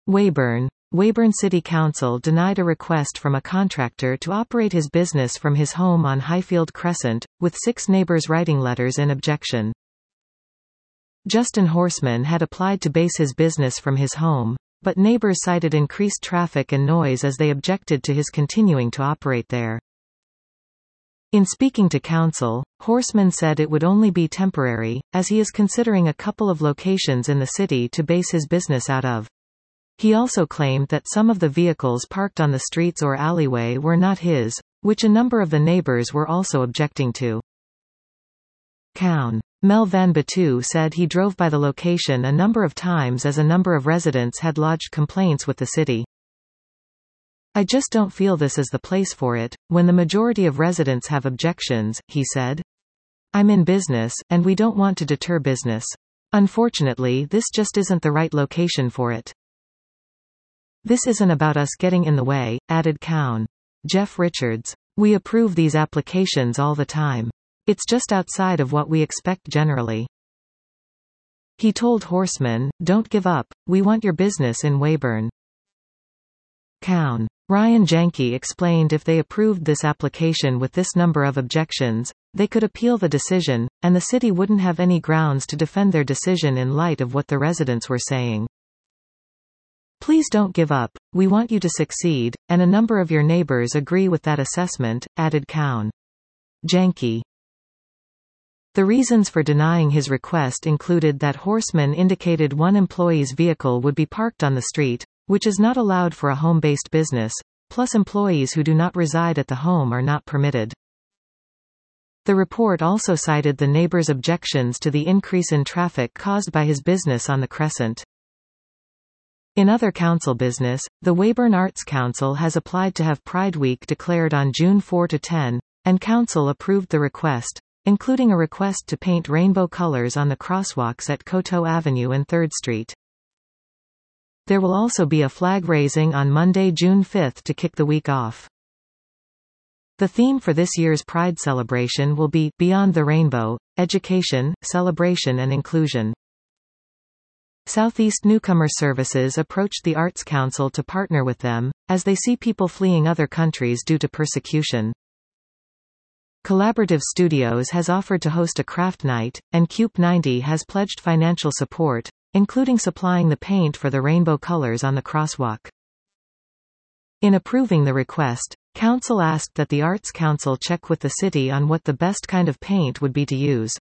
Weyburn. Weyburn City Council denied a request from a contractor to operate his business from his home on Highfield Crescent, with 6 neighbors writing letters in objection. Justin Horseman had applied to base his business from his home, but neighbors cited increased traffic and noise as they objected to his continuing to operate there. In speaking to council, Horseman said it would only be temporary, as he is considering a couple of locations in the city to base his business out of. He also claimed that some of the vehicles parked on the streets or alleyway were not his, which a number of the neighbors were also objecting to. Cown. Mel Van Batu said he drove by the location a number of times as a number of residents had lodged complaints with the city. "I just don't feel this is the place for it, when the majority of residents have objections," he said. "I'm in business, and we don't want to deter business. Unfortunately, this just isn't the right location for it. This isn't about us getting in the way," added Cown. Jeff Richards. "We approve these applications all the time. It's just outside of what we expect generally." He told Horseman, "Don't give up, we want your business in Weyburn." Cown. Ryan Janke explained if they approved this application with this number of objections, they could appeal the decision, and the city wouldn't have any grounds to defend their decision in light of what the residents were saying. "Please don't give up, we want you to succeed, and a number of your neighbors agree with that assessment," added Cown. Janke. The reasons for denying his request included that Horseman indicated one employee's vehicle would be parked on the street, which is not allowed for a home-based business, plus employees who do not reside at the home are not permitted. The report also cited the neighbor's objections to the increase in traffic caused by his business on the Crescent. In other council business, the Weyburn Arts Council has applied to have Pride Week declared on June 4 to 10, and council approved the request, including a request to paint rainbow colors on the crosswalks at Coteau Avenue and 3rd Street. There will also be a flag raising on Monday, June 5 to kick the week off. The theme for this year's Pride celebration will be Beyond the Rainbow: Education, Celebration and Inclusion. Southeast Newcomer Services approached the Arts Council to partner with them, as they see people fleeing other countries due to persecution. Collaborative Studios has offered to host a craft night, and CUPE 90 has pledged financial support, including supplying the paint for the rainbow colors on the crosswalk. In approving the request, Council asked that the Arts Council check with the city on what the best kind of paint would be to use.